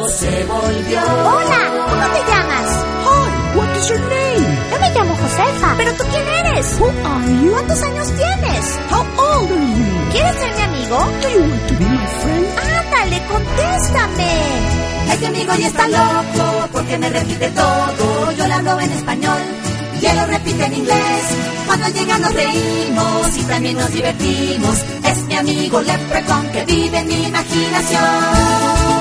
loco se volvió. Hola, ¿cómo te llamas? Hi, what is your name? Yo me llamo Josefa. ¿Pero tú quién eres? Who are you? ¿Cuántos años tienes? How old are you? ¿Quieres ser mi amigo? Do you want to be my friend? Ándale, contéstame. Este amigo ya está loco porque me repite todo. Yo le hablo en español y él lo repite en inglés. Cuando llega nos reímos y también nos divertimos. Es mi amigo Leprechaun que vive en mi imaginación.